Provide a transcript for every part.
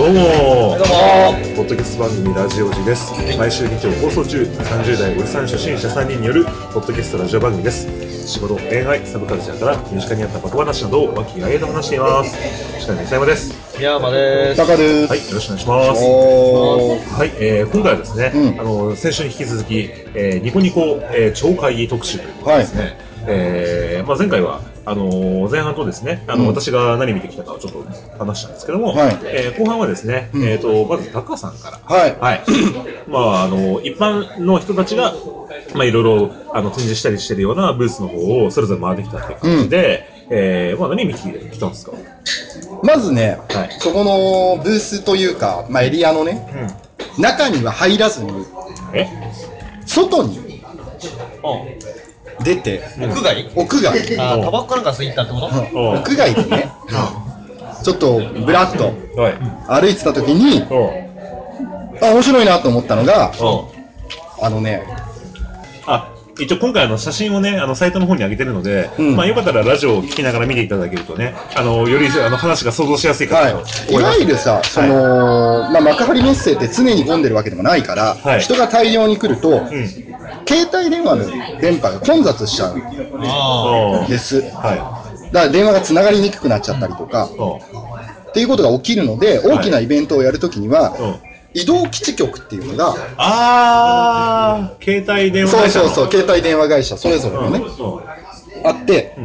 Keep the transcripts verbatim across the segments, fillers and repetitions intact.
どうもはい、どうもポッドキャスト番組ラジオジです。毎週日曜放送中、さんじゅう代おじさん初心者さんにんによるポッドキャストラジオ番組です。仕事、恋愛、サブカルチャーから身近にあった言葉話などを和気あいあいと話しています。司会の磯山です。 山です。 高です。 はい、よろしくお願いします。はい、えー、今回はですね、うん、あの先週に引き続き、えー、ニコニコ、えー、超会議特集ということですね。はい、えーまあ、前回はあのー、前半とですね、あの、うん、私が何見てきたかをちょっと話したんですけども、はい、えー、後半はですね、うん、えーと、まず高さんから、はい。はい。まあ、あの、一般の人たちが、まあ、いろいろ、あの、展示したりしてるようなブースの方をそれぞれ回ってきたっていう感じで、うん、えー、まあ、何見てきたんですか？ まずね、はい、そこのブースというか、まあ、エリアのね、うん、中には入らずに、え外に、出て屋外屋外あタバコなんか吸いに行ったってこと？ うん、屋外でねちょっとブラッと歩いてた時にあ面白いなと思ったのがあのねあ一応今回あの写真をねあのサイトの方に上げてるので、うん、まあよかったらラジオを聞きながら見ていただけるとねあのよりあの話が想像しやすいかと思います。 はい、いわゆるさその、はいまあ、幕張メッセって常に混んでるわけでもないから、はい、人が大量に来ると、うん、携帯電話の電波が混雑しちゃうんです、はい、だから電話がつながりにくくなっちゃったりとか、うん、っていうことが起きるので大きなイベントをやるときには、はいうん移動基地局っていうのがあー携帯電話会社そうそうそう携帯電話会社それぞれのね、うんうん、あって、うん、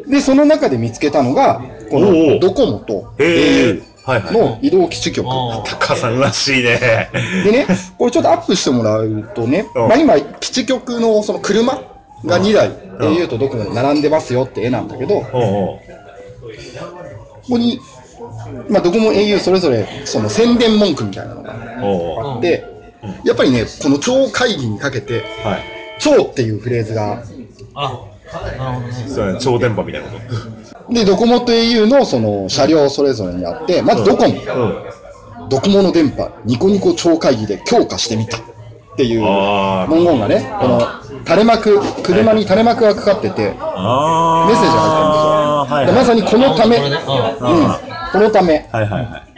でその中で見つけたのがこのドコモと エーユー の移動基地局高さんらしいねでねこれちょっとアップしてもらうとね、うんまあ、今基地局のその車がにだい、うん、エーユー とドコモで並んでますよって絵なんだけど、うん、ここにまあ、ドコモ エーユー それぞれその宣伝文句みたいなのがあってやっぱりねこの超会議にかけて、はい、超っていうフレーズがあなるほどねそう超電波みたいなことでドコモと エーユー のその車両それぞれにあってまずドコモ、うんうん、ドコモの電波ニコニコ超会議で強化してみたっていう文言がねこの垂れ幕車に垂れ幕がかかっててメッセージが入ってるんですよ、はいはい、まさにこのため、うんこのため、はいはいはい、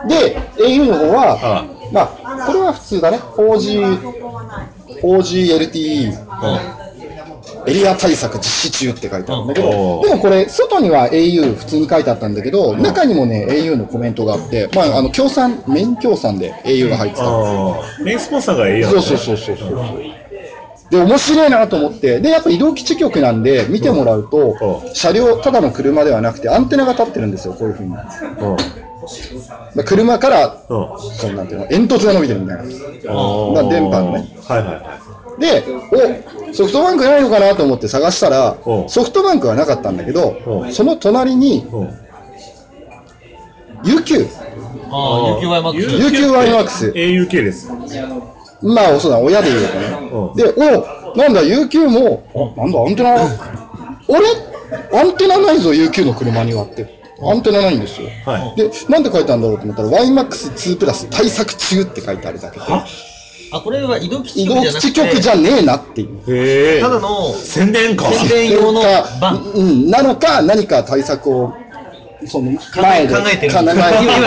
で エーユー の方はああまあこれは普通だね フォージー フォージーエルティーイー、うん、エリア対策実施中って書いてあるんだけど、うん、でもこれ外には エーユー 普通に書いてあったんだけど、うん、中にもね エーユー のコメントがあって、まああの協賛メイン協賛で エーユー が入ってた、 うん、メインスポンサーが エーユー なんですね。 そうそうそうそうそうで面白いなと思ってでやっぱ移動基地局なんで見てもらうと、うん、車両ただの車ではなくてアンテナが立ってるんですよこういう風に、うん、車から、うん、そのなんていうの煙突が伸びてるみたいな、うん、電波のね、はいはいはい、でおソフトバンクないのかなと思って探したら、うん、ソフトバンクはなかったんだけど、うん、その隣に、うん、ユーキューあ ユーキューワイマックスユーキューワイマックスエーユーケー ですまあそうだ親で言うとね、うん、でおなんだ ユーキュー もあなんだアンテナ俺アンテナないぞ ユーキュー の車にはってアンテナないんですよ、はい、でなんで書いてあるんだろうと思ったら ワイマックスツー プラス対策中って書いてあるだけであこれは移動基地局じゃなくて移動基地局じゃねえなっていうへただの宣伝か宣伝用のバン、 うん、なのか何か対策をその前で考えてる今考えて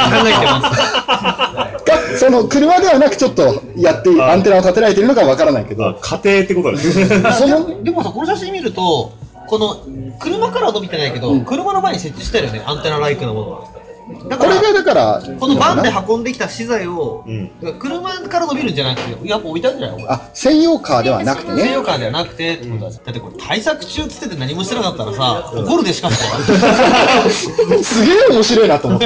ますその車ではなくちょっとやってアンテナを立てられているのかわからないけど家庭ってことですそのでもさこの写真見るとこの車からは伸びてないけど、うん、車の前に設置したよねアンテナライクなものだからこれがだからこのバンで運んできた資材を、うん、車から伸びるんじゃなくてやっぱ置いたんじゃないあ専用カーではなくてね専用カーではなくて、うん、だってこれ対策中っつってて何もしてなかったらさ、うん、怒るでしかしたすげえ面白いなと思って、うん、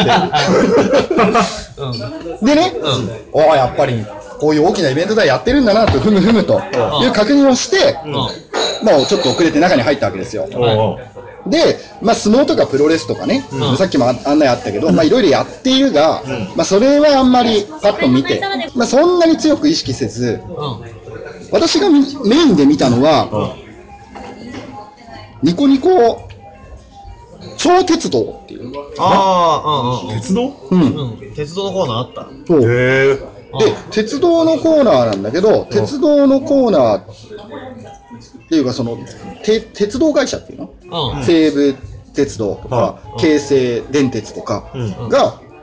でね、うん、おやっぱりこういう大きなイベントでやってるんだなとふむふむという確認をして、うん、まあちょっと遅れて中に入ったわけですよ、うん、で、まあ、相撲とかプロレスとかね、うん、さっきも案内あったけど、まあ、いろいろやっているが、うんまあ、それはあんまりパッと見て、まあ、そんなに強く意識せず、うん、私がメインで見たのは、うん、ニコニコ超鉄道っていうああ、うんうん、 鉄道、 うんうん、鉄道のコーナーあったそうへーで鉄道のコーナーなんだけど鉄道のコーナーっていうかそのて鉄道会社っていうの、うん、西武鉄道とか、うん、京成電鉄とかが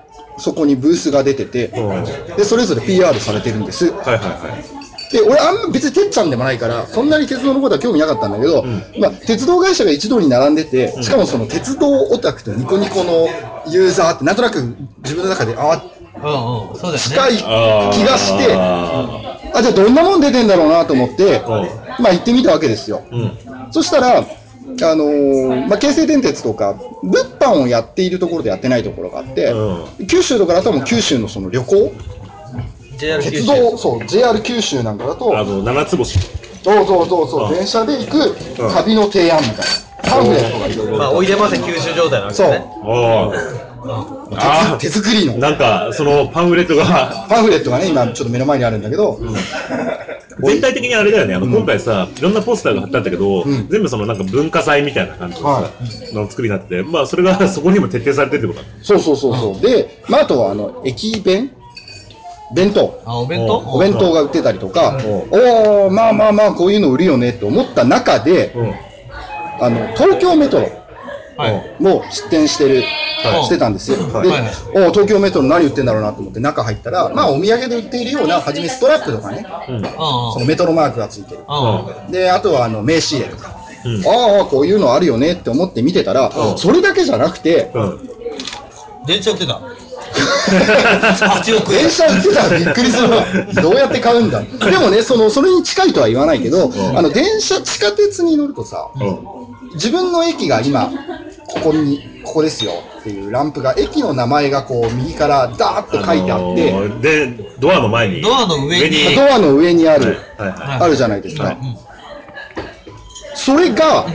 そこにブースが出てて、でそれぞれ ピーアール されてるんです。はいはいはい。で俺あんま別にてっちゃんでもないからそんなに鉄道のことは興味なかったんだけど、うん、まあ、鉄道会社が一堂に並んでて、しかもその鉄道オタクとニコニコのユーザーってなんとなく自分の中であうんうん、そうだよね、 近い気がして、あじゃあどんなもん出てんだろうなと思って、まあ行ってみたわけですよ。うん、そしたら、あのーまあ、京成電鉄とか物販をやっているところでやってないところがあって、うん、九州とかだともう九州のその旅行、 ジェイアール鉄道、そう ジェイアール 九州なんかだと、 あの七つ星、 そうそうそうそう、電車で行く旅の提案みたいな、パンフレットがいろいろ、 まあおいでませ九州状態なんですね。 そうあ手作りのなんかそのパンフレットがパンフレットがね今ちょっと目の前にあるんだけど、うん、 全体的にあれだよね、あの、うん、今回さいろんなポスターが貼ってあったけど、うん、全部そのなんか文化祭みたいな感じのさ、はい、の作りになってて、まあそれがそこにも徹底されてるってことだ。 そうそうそうそう、で、まあ、あとはあの駅弁弁当あお弁当お弁当が売ってたりとか、おおまあまあまあこういうの売るよねって思った中で、うん、あの東京メトロも出店してる、はい、してたんですよ。で、はい、お東京メトロ何売ってんだろうなと思って中入ったら、まあお土産で売っているようなはじめストラップとかね、うん、そのメトロマークがついてる、うん、であとはあの名刺入れとか、うん、ああこういうのあるよねって思って見てたら、うん、それだけじゃなくて、うん、 電車売ってたはちおくえん電車売ってたらびっくりするわどうやって買うんだ。でもねそのそれに近いとは言わないけど、うん、あの電車地下鉄に乗るとさ、うん、自分の駅が今ここにここですよっていうランプが駅の名前がこう右からダーッと書いてあって、あのー、でドアの前にドアの上にドアの上にある、はいはいはい、あるじゃないですか、はい、それが、うん、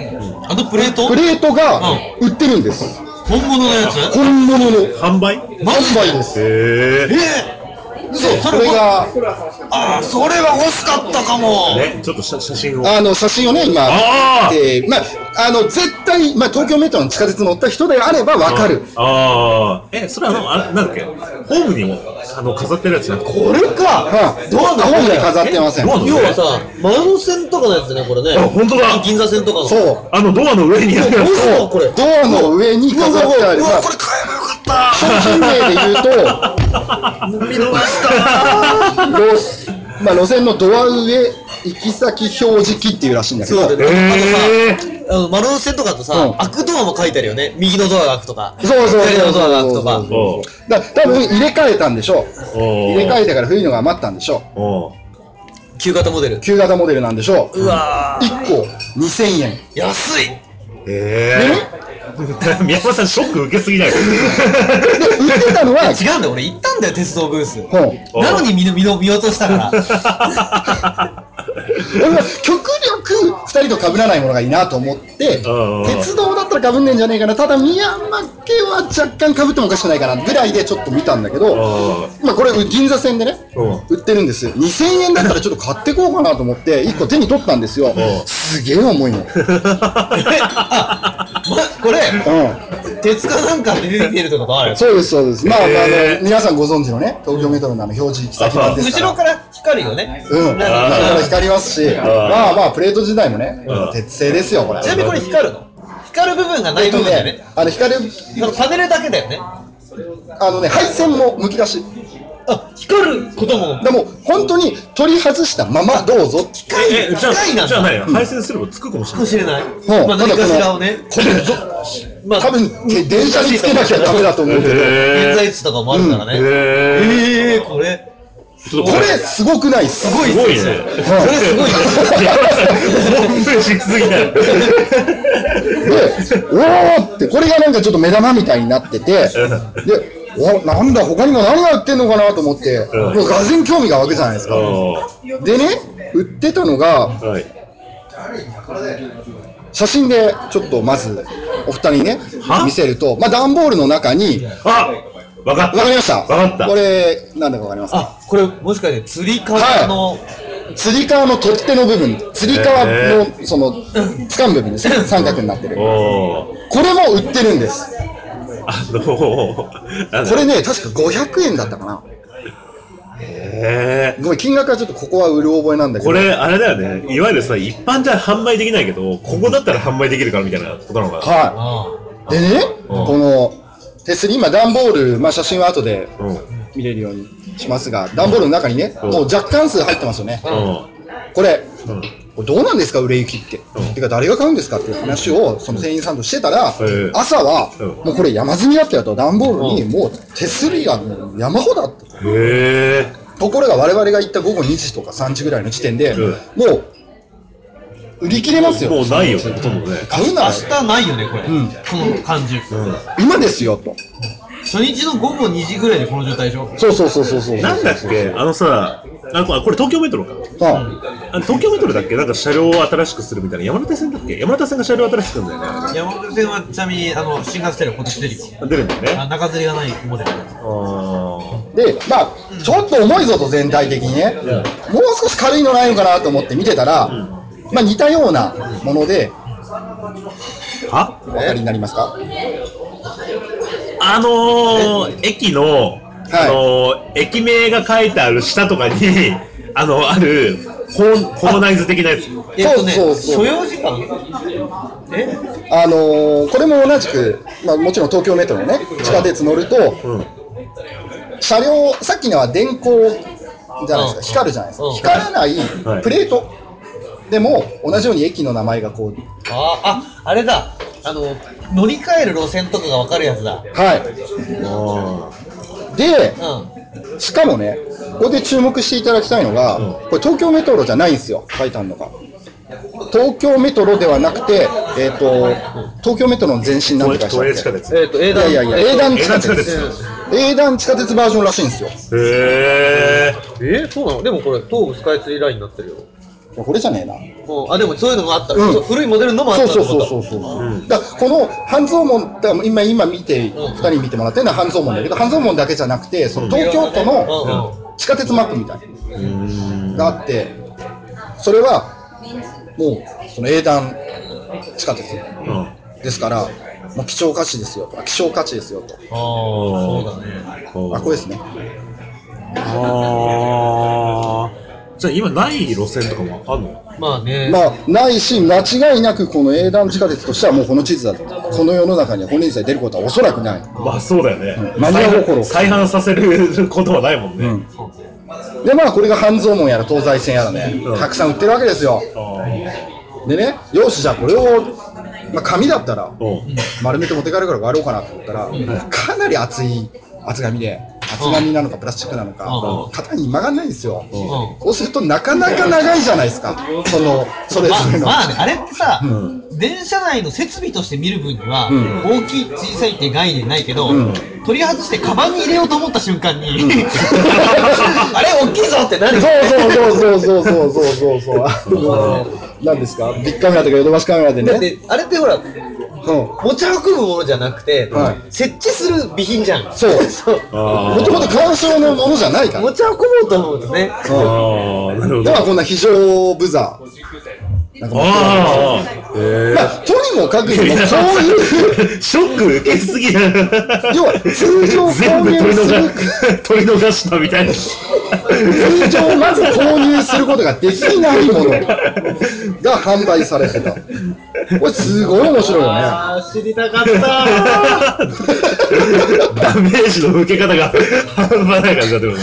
あのプレートプレートが売ってるんです、うん、 本物のやつ本物の販売販売です。 へーえそう、それがあそれは欲しかったかも、 ね、ちょっと写真をあの写真をね今あで、まあ、あの絶対、まあ、東京メトロの地下鉄乗った人であれば分かる。 ああえそれはあなんだっけホームにもあの飾ってるやつなこれか、 うん、ドアのホームに飾ってません。 要はさマロ線とかのやつねこれね。 あ本当だ銀座線とかのそうあのドアの上にあるやつこれドアの上に飾ってある。 うわこれ買えばよかった。 商品名で言うと見逃したまあ、路線のドア上行き先表示器っていうらしいんだけど、 そうだよね、あとさあのマロン線とかとさ、うん、開くドアも書いてあるよね。右のドアが開くとかそうそう左のドアが開くとかだ多分入れ替えたんでしょう。入れ替えてから古いのが余ったんでしょう。 旧型モデル旧型モデルなんでしょう。 うわいっこにせんえん安い。 へえ宮本さんショック受けすぎないで売ってたのは違うんだよ俺行ったんだよ鉄道ブース、うん、なのに見見見落としたから俺は極力ふたりと被らないものがいいなと思って鉄道だったら被んねえんじゃねえかな、ただ宮山家は若干被ってもおかしくないかなぐらいでちょっと見たんだけど、まあこれ銀座線でね売ってるんです。にせんえんだったらちょっと買ってこうかなと思っていっこ手に取ったんですよ。すげえ重いのあ、ま、これ、うん、鉄かなんかで出てきてるってことある。 そうですそうです。まあ、あの皆さんご存知のね東京メトロの表示行き先版ですから後ろから光るよね。 うん、後ろから光りますし、まあまあプレート自体もね鉄製ですよこれ。 ちなみにこれ光るの？光る部分がない部分だよね。 あの光るパネルだけだよね。 あのね配線もむき出し。 あ、光ることもでも本当に取り外したままどうぞ。 機械機械なんだ。 じゃあ何配線すればつくかもしれない。 まあ何かしらをね。 これまあ多分電車につけなきゃダメだと思うけど。 現在地とかもあるからね。ええこれ。 これすごくない？すごいすごいね。 それすごいね。 本当にしすぎない。 で、おーってこれがなんかちょっと目玉みたいになってて、で。おなんだ他にも何が売ってんのかなと思って、うん、もうがぜん興味が湧くじゃないですか。でね売ってたのが、はい、写真でちょっとまずお二人にね見せると、まあ段ボールの中にあわかったわかりました。 わかった。 これなんだかわかりますか？ あこれもしかしてつり革の、はい、 つり革の取っ手の部分、つり革のその掴む部分ですね三角になってる。これも売ってるんです。 あのー、 これね確かごひゃくえんだったかな。 へえ。 ごめん金額はちょっとここは売る覚えなんだけど。 これあれだよね。いわゆるさ一般じゃ販売できないけどここだったら販売できるからみたいなことなのかな。 はい。でね、うん、この手すり、今段ボール、まあ写真は後で見れるようにしますが、段ボールの中にね、もう若干数入ってますよね。これ、これどうなんですか売れ行きって。てか誰が買うんですかっていう話をその店員さんとしてたら、朝はもうこれ山積みだったよと、段ボールにもう手すりが山ほどあったと。へー。ところが我々が行った午後にじとかさんじぐらいの時点で、もう売り切れますよ。 もうないよ、ほとんどね。 買うなら明日ないよね、これ。この感じ。 今ですよと。 初日の午後にじぐらいでこの状態でしょ。 そうそうそうそうそう。 なんだっけ、あのさ、あ、これ東京メトロか。あ、東京メトロだっけ、なんか車両を新しくするみたいな。山手線だっけ、山手線が車両を新しくするんだよね。 山手線はちなみにあの新型車両今年出るよ。 出るんだよね。 中吊りがないモデル。 で、まあちょっと重いぞと全体的にね。もう少し軽いのないのかなと思って見てたら、まあ似たようなもので。 は？ お分かりになりますか？ あのー、駅の、あのー、駅名が書いてある下とかにあのあるコーナイズ的なやつ。 そうそうそう。所要時間？ え？あのー、これも同じく、まあもちろん東京メトロのね地下鉄乗ると、うん、車両さっきのは電光じゃないですか、光るじゃないですか。光らないプレートでも同じように駅の名前がこう。 ああ、あれだ。あの乗り換える路線とかが分かるやつだ。 はい。で、うん、しかもね、ここで注目していただきたいのが、うん、これ東京メトロじゃないんですよ、書いてあるのが。東京メトロではなくて、えっと、東京メトロの前身なんて会社だっけ？えっと、いやいやいや、営団地下鉄。営団地下鉄バージョンらしいんですよ。 へー。 えー、そうなの？でもこれ東武スカイツリーラインになってるよ。 これじゃねえな。 あ、でもそういうのがあった、うん、古いモデルのもあったってこと。 そうそうそうそう、うん、だこの半蔵門だ今今見て、うん、ふたり見てもらってるのは半蔵門だけど、半蔵門だけじゃなくてその東京都の地下鉄マップみたいながあって、それはもうその営団地下鉄ですから、もう希少価値ですよと、希少価値ですよと。ああ、 そうだね。あ、これですね。 ああ。じゃあ今ない路線とかもあるの？ まあね。 まあないし、間違いなくこの営団地下鉄としてはもうこの地図だと、この世の中にはこれにさえ出ることはおそらくない。 まあそうだよね。 うん、マニア心を再販させることはないもんね。 うん、でまあこれが半蔵門やら東西線やらね、うん、たくさん売ってるわけですよ。でね、よしじゃあこれを、まあ、紙だったら丸めて持って帰るから割ろうかなと思ったら、うん、かなり厚い厚紙で。厚紙なのかプラスチックなのか、うん、型に曲がんないんですよ、うん、そうするとなかなか長いじゃないですか、そのそれぞれの、 まあ、まあね、あれってさ、うん、電車内の設備として見る分には、うん、大きい小さいって概念ないけど、うん、取り外してカバンに入れようと思った瞬間に、うん、あれ大きいぞってなる。 そうそうそうそうそうそうそうそう何ですか、ビッグカメラとかヨドバシカメラでね。 であれってほら、うん、持ち運ぶものじゃなくて、はい、設置する備品じゃん。 そうそうもともと鑑賞のものじゃないから持ち運ぼうと思うとね。ああ、なるほど。ではこんな非常ブザーなんか持ってあるんですよ。まあとにもかくにもそういうショック受けすぎる。 要は通常購入する取り逃したみたいな。 通常まず購入することができないものが販売されてた。これすごい面白いよね。 あー知りたかった。 ダメージの受け方が半端ない感じだってるね。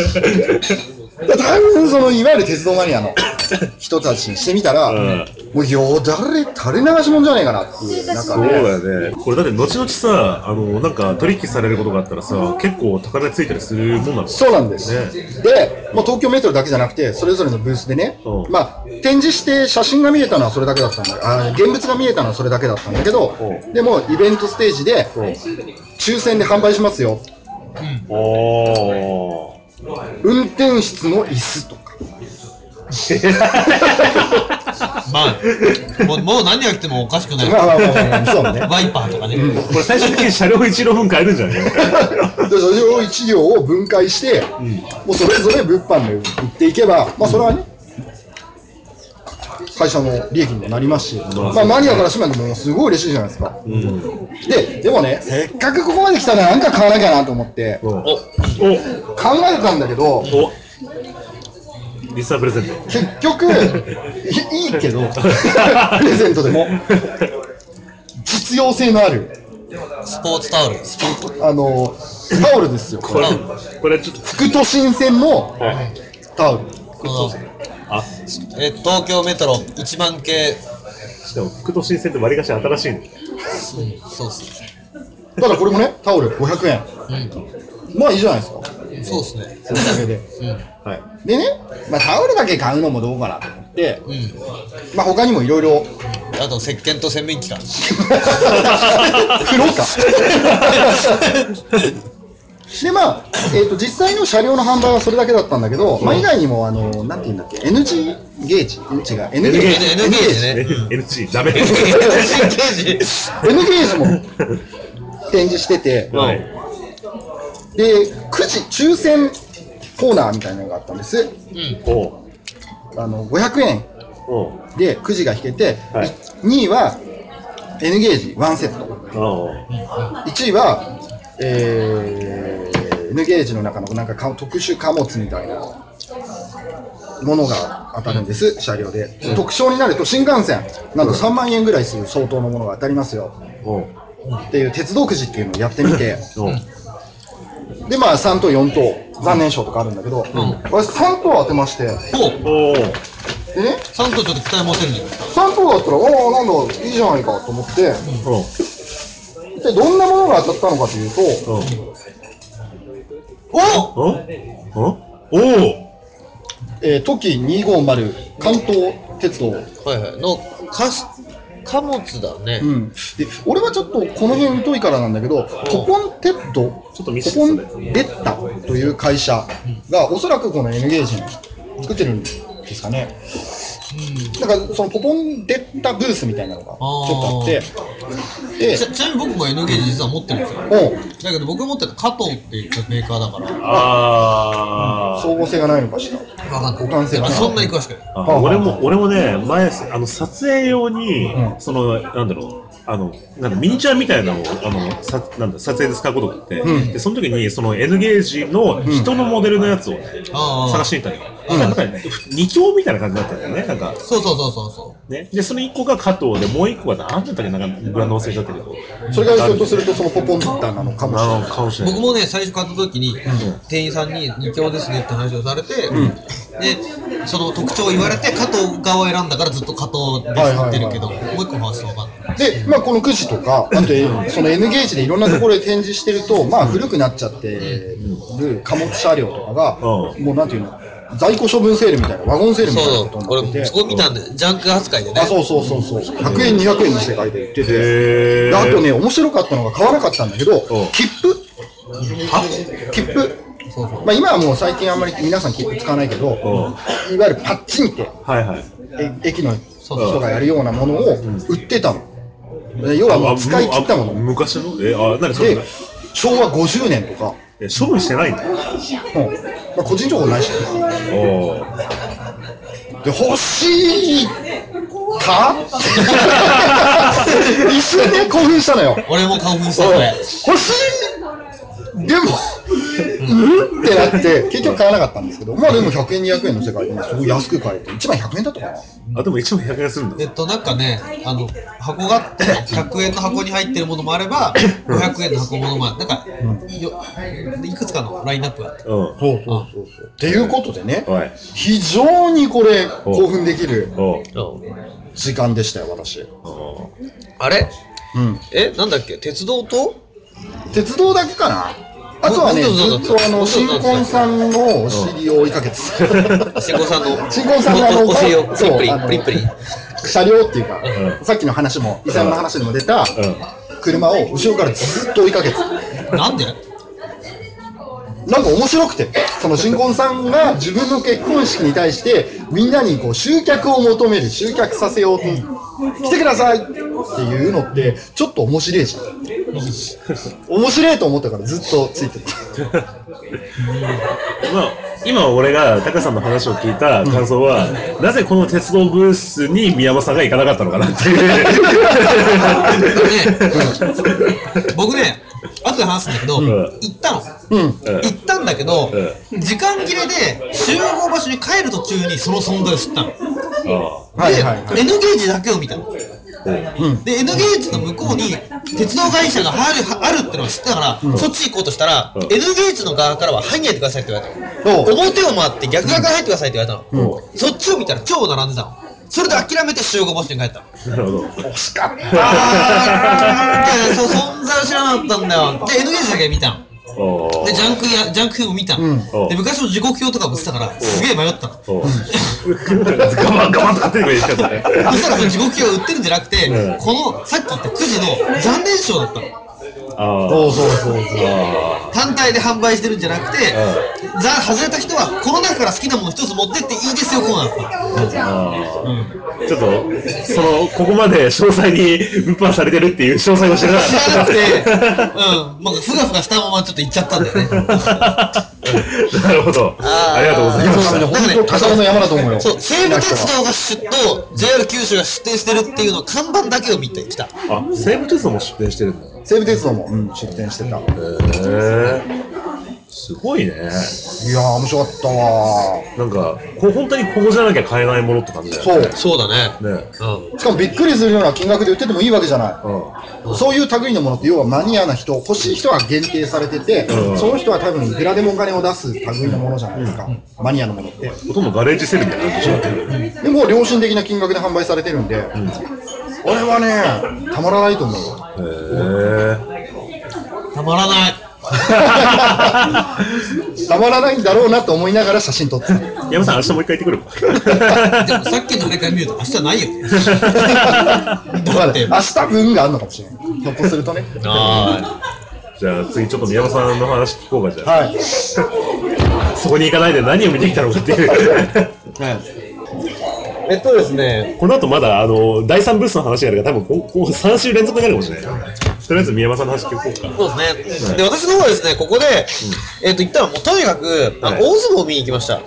多分そのいわゆる鉄道マニアの人たちにしてみたら、うん、もうよだれ垂れ流しもんじゃないかなっていう。なんかね、 そうだよね。これだって後々さ、あのなんか取引されることがあったらさ、結構高値ついたりするもんなんだよ。 そうなんです、ね、で、もう東京メトロだけじゃなくてそれぞれのブースでね、うん、まあ展示して写真が見えたのはそれだけだったんだあ現物が見えたのはそれだけだったんだけど、うん、でもイベントステージで、うん、抽選で販売しますよ、うん、おー運転室の椅子とかまあもう、もう何が来てもおかしくない。 まあまあまあまあ、そうね。 ワイパーとかね、うん、 これ最終的に車両いち両分解えるんじゃないの。 車両いち両を分解して、うん、もうそれぞれ物販で売っていけば、まあそれはね、会社の利益にもなりますし、まあマニアからしてもすごい嬉しいじゃないですか、うん、で、でもね、せっかくここまで来たらなんか買わなきゃなと思っておお考えたんだけど、おリスナープレゼント結局いいけどプレゼントでも実用性のあるスポーツタオル。 あのタオルですよ。 これこれちょっと副都心線のタオル。 あ、え東京メトロいちまん系。 しかも副都心線って割りかし新しいんですね。 そうっすね。 ただこれもねタオルごひゃくえん。まあいいじゃないですか。 そうですね。 それだけで。はい。でね、まあタオルだけ買うのもどうかなと思って、まあ他にもいろいろ。 あと石鹸と洗面器か。 風呂か。でまあ、えーと、実際の車両の販売はそれだけだったんだけど、まあ以外にもあのなんていうんだっけ エヌジー ゲージ違う N ゲージ N ゲージねエヌジー ダメ N ゲージ N ゲージも展示してて、 はい、 でくじ抽選コーナーみたいなのがあったんです。うん、あのごひゃくえんでくじが引けて、はい、にいは N ゲージワンセット、いちいは、えー、N ゲージの中のなんか特殊貨物みたいなものが当たるんです、車両で。うん、特賞になると新幹線なんとさんまんえんぐらいする相当のものが当たりますよ、うん、っていう鉄道くじっていうのをやってみて、うん、でまあさん等よん等残念賞とかあるんだけど、うん、私さん等当てまして、おでね、 さん等ちょっと期待持てるんじゃないですか。 さん等だったらああなんだいいじゃないかと思って、うん、でどんなものが当たったのかというと、うん、おおおおえー、トキにひゃくごじゅう関東鉄道、 はいはい、のかし貨物だね、 うん、で俺はちょっとこの辺疎いからなんだけど、ポポンテッドちょっとミスポポンデッタという会社がおそらくこの N ゲージに作ってるんですかね。うん、だからそのポポンデッタブースみたいなのがちょっとあって、 で ち, ちなみに僕も N ゲージ実は持ってるんですよ。だけど僕持ってる加藤っていうメーカーだから、 あ、 うん、総合性がないのかしら。 わかんない。 互換性がない。 そんなに詳しくない。 俺も俺もね前あの撮影用に、うん、そのなんだろうあのなんだミニチュアみたいなのをあのさなんだ撮影で使うことがあって、うん、でその時にその N ゲージの人のモデルのやつを、ね、うん、探してみたのよ。なんかに強みたいな感じだったんだよね。なんかそうそうそうそうそう。 ね、でそのいっこが加藤でもういっこが何だったっけ、なんかブランド忘れちゃったけど、 それがひょっとするとそのポポンターなのかもしれない。 僕もね最初買った時に、うん、店員さんにに強ですねって話をされて、うん、でその特徴を言われて加藤側を選んだからずっと加藤で言ってるけど、はいはいはい、もういっこの話は分かんない。 で、まあ、このくじとかあとその N ゲージでいろんなところで展示してると、まあ、古くなっちゃってる貨物車両とかが、うん、もうなんていうの在庫処分セールみたいなワゴンセールみたいなことになってて、 俺そこ見たんで、うん、ジャンク扱いでね。 あ、そうそうそうそう、ひゃくえんにひゃくえんの世界で売ってて、であとね面白かったのが買わなかったんだけど、切符は切符そうそう、まあ、今はもう最近あんまり皆さん切符使わないけど、いわゆるパッチンって、はいはい、駅の人がやるようなものを売ってたの。要はもう使い切ったもの。 昔のえあ何それでしょうわごじゅうねんとか処分してないんだ。うん、まあ、個人情報ないし、ね、おで欲しいか一瞬ね興奮したのよ。 俺も興奮したこれ欲しいでもうんってなって結局買わなかったんですけど、まあでもひゃくえんにひゃくえんの世界でねすごい安く買えていちまんひゃくえんだったかな。 あでもいちまんひゃくえんするんだ。 えっとなんかねあの箱があってひゃくえんの箱に入ってるものもあればごひゃくえんの箱ものもあるなんか、うん、よいくつかのラインナップがあって、うん、 そうそうそうそうっていうことでね、はい、非常にこれ興奮できる時間でしたよ私。 あれ、うん、えなんだっけ鉄道と鉄道だけかな。あとはね、ずっとあの新婚さんのお尻を追いかけてた。 新婚さんの新婚さんのあのお尻をプリプリプリプリ車両っていうか、うん、さっきの話も伊沢の話でも出た車を後ろからずっと追いかけてた。なんで？ なんか面白くて、その新婚さんが自分の結婚式に対してみんなにこう集客を求める、集客させようと、来てくださいっていうのってちょっと面白いじゃん。面白いと思ったからずっとついてた。 まあ今俺がタカさんの話を聞いた感想は、うん、なぜこの鉄道ブースに宮本さんが行かなかったのかなっていうね、僕ね後で話すんだけど、うん、行ったの、うん、行ったんだけど、うん、時間切れで集合場所に帰る途中にその存在を知ったの。あで、はいはいはい、N ゲージだけを見たの。 で N ゲージの向こうに鉄道会社があるあるってのを知ってたから、うん、そっち行こうとしたら、うん、N ゲージの側からは入んないでくださいって言われたの。表を回って逆側から入ってくださいって言われたの、うん、そっちを見たら超並んでたの。それで諦めて集合場所に帰ったの。 なるほど。惜しかった。 あーそう存在を知らなかったんだよ。で N ゲージだけ見たの。でジャンクやジャンク編も見たの、うん、で昔の時刻表とかもしてたからすげえ迷ったの。我慢我慢とかって言ってくれたね。 そしたらその時刻表を売ってるんじゃなくて、うん、このさっき言ったくじの残念賞だったの。 あそうそうそうそう単体で販売してるんじゃなくて、ざ外れた人はこの中から好きなもの一つ持ってっていいですよコーナーだった。 うん、ちょっとそのここまで詳細に物販されてるっていう詳細を知らなかった。 知らなくて、うん、まあふがふがしたままちょっと行っちゃったんだよね。 なるほど。あ, ありがとうございます。 本当高尾の山だと思うよ。 そう、西武鉄道が出と ジェイアール 九州が出店してるっていうの看板だけを見てきた。 あ、西武鉄道も出店してるんだ。 西武鉄道も、うん、出店してた。へー。すごいね。いやー面白かったわー。なんかこう本当にここじゃなきゃ買えないものって感じだよね。そうそうだね。ね、 うん、しかもびっくりするような金額で売っててもいいわけじゃない。うん、そういう類のものって要はマニアな人、欲しい人は限定されてて、うん、その人は多分いくらでもお金を出す類のものじゃないですか。うん、マニアのものって。 ほとんどガレージセールみたいな感じでしょ。でも良心的な金額で販売されてるんで、うん、俺はねたまらないと思うよ。 へー。 たまらない。 たまらないんだろうなと思いながら写真撮って。 山さん明日もう一回行ってくる。 でもさっきのあれから見ると明日ないよね。 だって明日分があるのかもしれない。ひょっとするとね。 あじゃあ次ちょっと宮本さんの話聞こうかじゃあ。 はい。 そこに行かないで何を見てきたのかっていう。はい。 えっとですね、 この後まだあのだいさんブースの話があるから多分ここさん週連続になるかもしれない。とりあえず宮山さんの話聞こうか。 そうですね。で私の方はですねここで、うん、えっと言ったらもうとにかく、はい、大相撲を見に行きました。はい。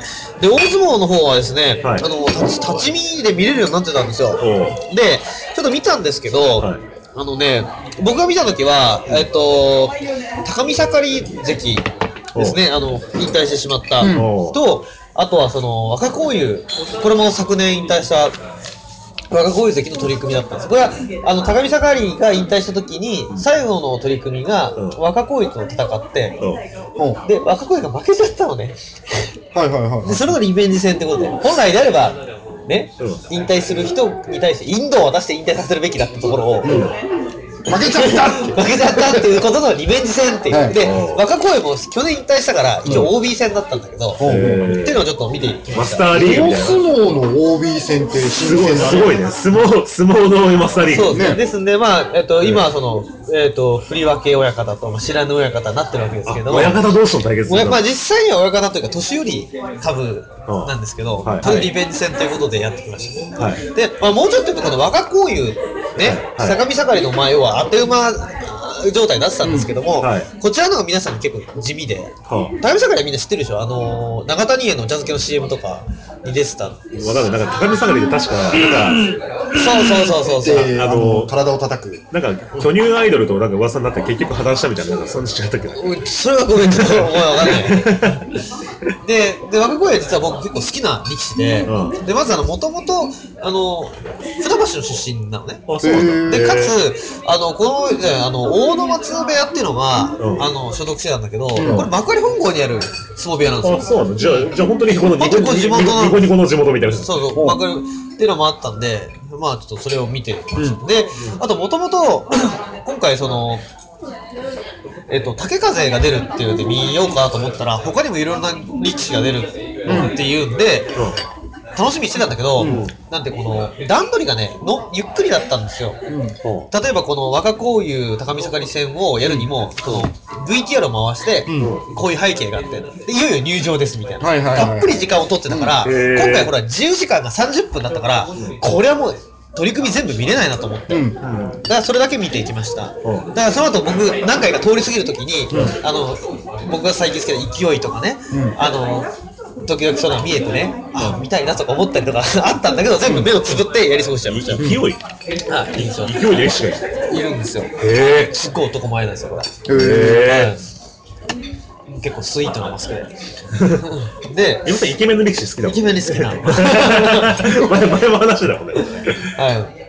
で大相撲の方はですね、はい、あの立ち見で見れるようになってたんですよ。でちょっと見たんですけど、はい、あのね僕が見た時はえっと高見盛関ですねあの引退してしまった、うん、と。あとはその若子湯、これも昨年引退した若子湯関の取り組みだったんです。これはあの高見盛が引退した時に最後の取り組みが若子湯と戦って、うん、で若子湯が負けちゃったのね。 はいはいはい。 でそれのリベンジ戦ってことで、本来であればね、引退する人に対してインドを渡して引退させるべきだったところを。うん負けちゃった負けちゃったっていうことのリベンジ戦っていう、はい、で若子も去年引退したから一応 オービー 戦だったんだけど、うん、っていうのをちょっと見ていきました。 マスターリーグみたいな。 相撲の オービー 戦って新鮮だね。 すごいね。相撲相撲のマスターリーグ。 そうですね。ですんでまあえっと今はそのえっと振り分け親方と知らぬ親方になってるわけですけども。 親方同士の対決。 まあ実際には親方というか年寄り株なんですけど、はい、それリベンジ戦ということでやってきました。はい、でまあもうちょっと言うとこの若子湯ね、はい、相模盛の前は当て馬状態になってたんですけども、うんはい、こちらの方が皆さんに結構地味で、はあ、高見盛はみんな知ってるでしょ。あのー、長谷園のお茶漬けの シーエム とかに出てた。わかんない。なんか高見盛で確かなんかそうそうそうそうそう。 あのー、体を叩く。 なんか巨乳アイドルとなんか噂になって結局破談したみたいな、なんかそんな違ったっけど。 それはごめんちょっとお前わかんない。で、で若子湯は実は僕結構好きな力士で、うん、でまずあの元々あの船橋の出身なのね。 あ、そうなんだ。 でかつあのこのあの大野松部屋っていうのが、うん、あの所属してたんだけど、うん、これ幕張本郷にある相撲部屋なんですよ。 あ、そうなんだ。じゃあじゃあ本当にこのニコ地元のニコニコの地元みたいな。 そうそう幕張っていうのもあったんで、まあちょっとそれを見てました。うん、で、あともともと今回その。えっと、竹風が出るっていうので見ようかなと思ったら他にもいろんな力士が出るっていうんで、うん、楽しみにしてたんだけど、うん、なんてこの段取りがねのゆっくりだったんですよ、うん、例えばこの若子湯高見盛戦をやるにも、この ブイティーアール を回して、うん、こういう背景があってでいよいよ入場ですみたいな、はいはいはい、たっぷり時間を取ってたから、うん、今回ほら自由時間がさんじゅっぷんだったから、これはもう取り組み全部見れないなと思って、うん、だからそれだけ見ていきました、うん、だからその後僕何回か通り過ぎるときに、うん、あの僕が最近好きな勢いとかね、うん、あの時々そういうのが見えてね、うん、あ見たいなとか思ったりとかあったんだけど全部目をつぶってやり過ごしちゃいました。 勢いあいいですよ。 勢いでしかいるんですよ。 へーすっごい男前なんですよこれ。 へー結構スイートなマスクでで、 今さんイケメンの力士好きだもん。 イケメンに好きなの前前も話だもんね。 はい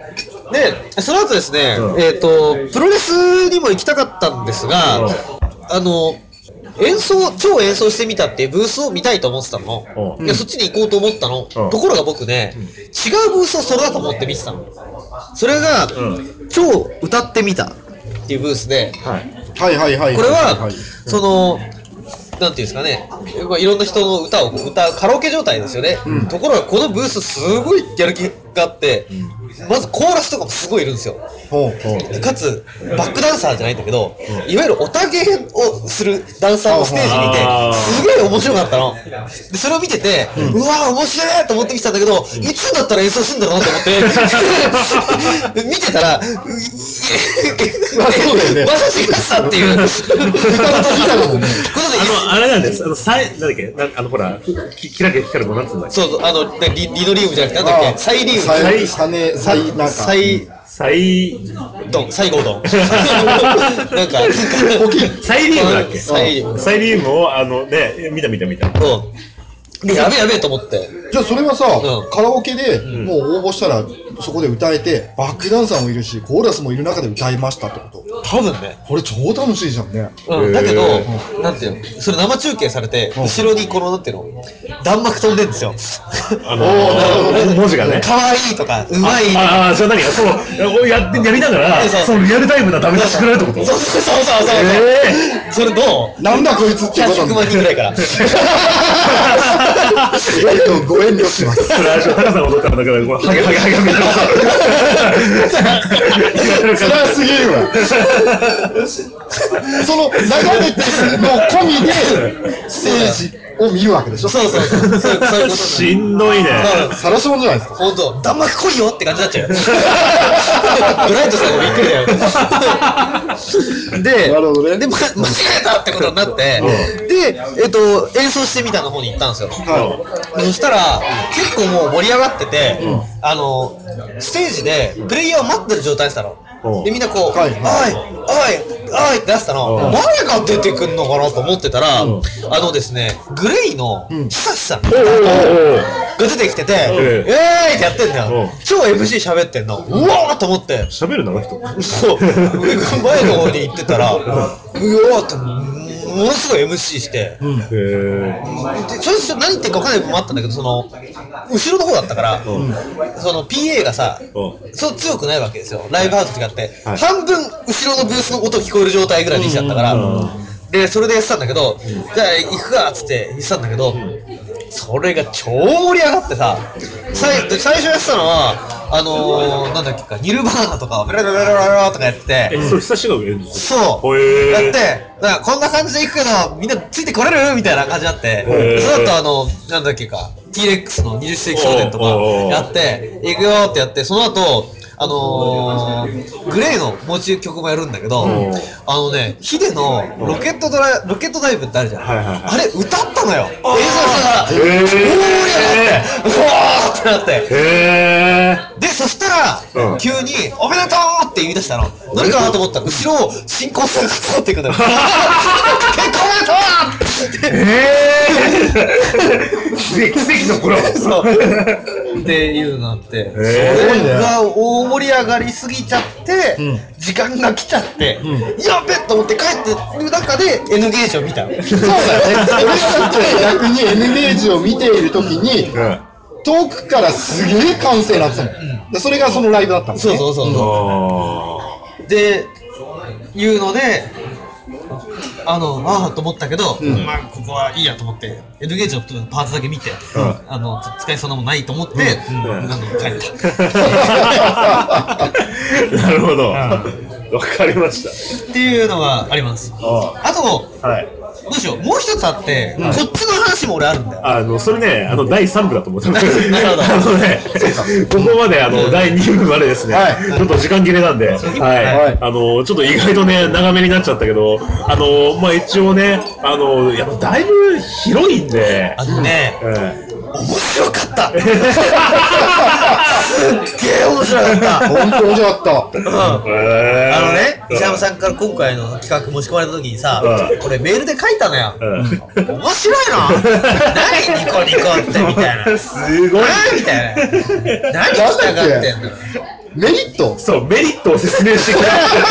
で、その後ですね、うん、えっと、プロレスにも行きたかったんですが、うん、あの、演奏、超演奏してみたっていうブースを見たいと思ってたの。うん、いや、そっちに行こうと思ったの。うん、ところが僕ね、うん、違うブースをそれだと思って見てたの。それが、うん、超歌ってみたっていうブースで、 はい、はいはいはい。 これは、その、なんていうんですかね、いろんな人の歌を歌うカラオケ状態ですよね、うん、ところがこのブースすごいやる気があって、うん、まずコーラスとかもすごいいるんですよ、うん、かつバックダンサーじゃないんだけど、うん、いわゆるオタゲをするダンサーのステージ見てすげえ面白かったので、それを見てて、うん、うわー面白いと思って見てたんだけど、うん、いつになったら演奏するんだろうなと思って見てたらまあそうだよね、まさしがさっていう歌とギターもねあれなんです。あの、サイ、なんだっけ、なあの、ほら、キキラキラ光るもなんつうんだっけ。 そうそう、あの、リ、リノリウムじゃなくて、なんだっけ、サイリウム。 サイ、サネ、サイ、なんか。 サイ、 サイ、 ドン、サイゴードン。なんか、 サイリウムだっけ。 サイリウム。 サイリウムを、あの、ね、見た見た見た。 うん。やべえやべえと思って。 じゃあそれはさ、うん、カラオケでもう応募したらそこで歌えて、バックダンサーもいるしコーラスもいる中で歌いましたってこと。 多分ね。 これ超楽しいじゃんね。 うん、だけど、うん、なんていうの、それ生中継されて、うん、後ろにこのなんていうの、弾幕飛んでるんですよ。 あのー、文字がね。 可愛いとか、うまいとか。 ああ、じゃあ何か、そう、やって、やりながら、そのリアルタイムなダメ出しくれるってこと。 そうそうそうそうそう。えー、それどう？ なんだこいつってこと。 ひゃくまんにんぐらいから。 ご遠慮します。 それは高さん踊ったらだからこれハゲハゲハゲみたいな。 それはすげえわ。その流れてるの込みでステージを見るわけでしょ。 そうそうそう。そういうこと。 しんどいね。 さらしもんじゃないですか。 本当。弾幕来いよって感じになっちゃう。ブライトさんもびっくりだよ。で、 なるほどね。 で、間違えたってことになって、で、えっと演奏してみたの方に行ったんですよ。そしたら結構もう盛り上がってて、あのステージでプレイヤーを待ってる状態だったの。でみんなこう、おいおいおいって出したの、誰が出てくんのかなと思ってたら、あのですね、グレイの久志さんが出てきてて、えーいってやってんだよ。超 エムシー 喋ってんの。うわーと思って。 喋るのあの人。 そう。前の方に行ってたら、うわーって。ものすごい エムシー して、うん、へでそれ何言ってるか分かんない部分もあったんだけど、その後ろの方だったから、うん、その ピーエー がさ、うん、そう強くないわけですよ、ライブハウスと違って、はい、半分後ろのブースの音聞こえる状態ぐらいできちゃったから、うん、でそれでやってたんだけど、うん、じゃあ行くかっつって言ってたんだけど、うん、それが超盛り上がってさ、最, 最初やってたのはあのー、なんだっけか、ニルバーナとかベラベラベラベラとかやってて、 え、それ久しぶりにそうやって、だからこんな感じで行くけどみんなついてこれるみたいな感じになって、その後あのなんだっけか ティーレックス のにじゅっ世紀少年とかやって行くよってやって、その後あのー、グレイの持ち曲もやるんだけど、あのね、ヒデのロケットドラロケットダイブってあるじゃん、はいはいはい、あれ歌ったのよ、映像しながら、大盛り上がってうわーってなって、へーでそしたら、うん、急におめでとうって言い出したの。何かなと思ったら後ろを進行するが伝っていくんだよ。結構おめでとうえー奇跡のコラボそうっていうのがあって、それが大盛り上がりすぎちゃって、うん、時間が来ちゃって、うん、やべっと思って帰ってる中で N ゲージを見たの。そうだね。俺が逆に N ゲージを見ているときに、うん、遠くからすげえ歓声になってたの、うん、でそれがそのライブだったんですね。 そうそうそうそう、うん、でいうのであのああと思ったけど、うん、まあここはいいやと思って N ゲージのパーツだけ見て、うん、あの使いそうなもんないと思って、うんうん、なんで帰った。 なるほど、わかりました。 っていうのがあります。あ, あと、はい、どうしよう、もう一つあって、うん、こっちの話も俺あるんだよ。 あのそれね、あのだいさん部だと思ってます。なるほど。あのね、ここまであの、うん、だいに部までですね、はい、ちょっと時間切れなんで、はい、はい、あのちょっと意外とね長めになっちゃったけど、あのまあ一応ね、あのやっぱだいぶ広いんで、 あのね、うん、面白かった。すっげえ面白かった。 本当面白かった。うん、 あのね、石山さんから今回の企画持ち込まれた時にさ、うん、これメールで書いたのよ。うん、面白いの？何ニコニコってみたいな。 すごい。 みたいな。何したがってんの？ メリットそう、メリットを説明してくれ。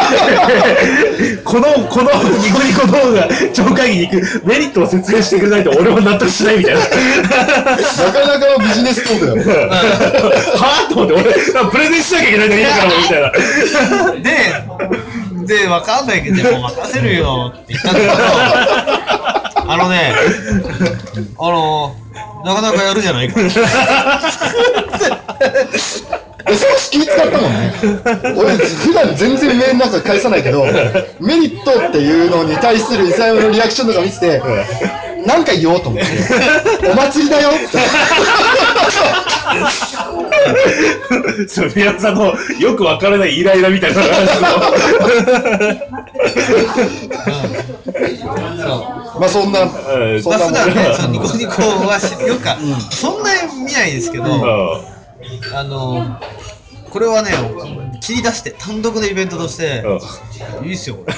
この、このニコニコ動画、超会議に行くメリットを説明してくれないと俺は納得しないみたいな。なかなかのビジネストークだよ。 はぁと思って、俺、プレゼンしなきゃいけないんだ今からもみたいな。で、で、わかんないけど、もう任せるよって言ったんだけど、あのね、あの、なかなかやるじゃないか。 少し気使ったもんね。俺、普段全然メールなんか返さないけど、メリットっていうのに対する伊佐山のリアクションとか見てて、なんか言おうと思って、お祭りだよって。 そう、宮田さんのよくわからないイライラみたいな話まあそんな、 そんな普段ね、そのニコニコはよくか、そんなに見ないですけど、あの、これはね、切り出して単独のイベントとして、いいっすよ、これ。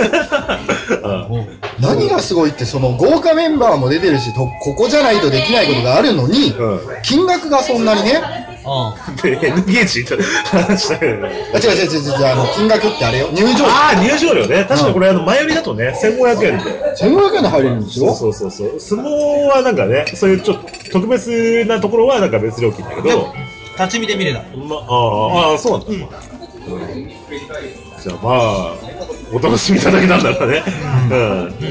何がすごいって、その豪華メンバーも出てるし、ここじゃないとできないことがあるのに、金額がそんなにね。 で、N ゲージって話したけど。 あ、違う違う違う違う、あの、金額ってあれよ、入場料。 ああ、入場料ね。確かにこれ、あの、前売りだとね、せんごひゃくえんで。 せんごひゃくえんで入れるんですよ。 そうそうそう。相撲はなんかね、そういうちょっと特別なところはなんか別料金だけど。 立ち見で見れた。 まああ、そうなんだ。うん、じゃあまあ、お楽しみいただけたんだろうね。うん。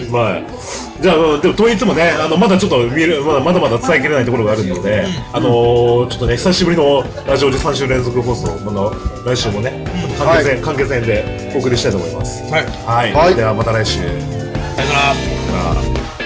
まあ、じゃあ、でも当日もね、あの、まだちょっと見える、まだまだまだ伝えきれないところがあるので、あのー、ちょっとね、久しぶりのラジオでさん週連続放送、あの、来週もね、完結編、完結編でお送りしたいと思います。 はい。 はい。ではまた来週。さよなら。